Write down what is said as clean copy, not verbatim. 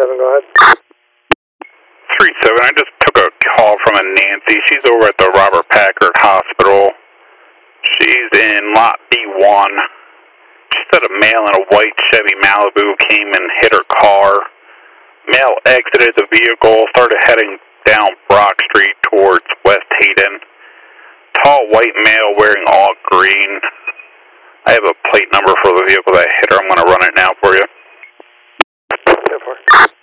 37, go ahead. 37, I just took a call from a Nancy. She's over at the Robert Packard Hospital. She's in lot B1. She said a male in a white Chevy Malibu came and hit her car. Male exited the vehicle, started heading down Brock Street towards West Hayden. Tall white male wearing all green. I have a plate number for the vehicle that hit her. I'm going to run it now for you. Go for it.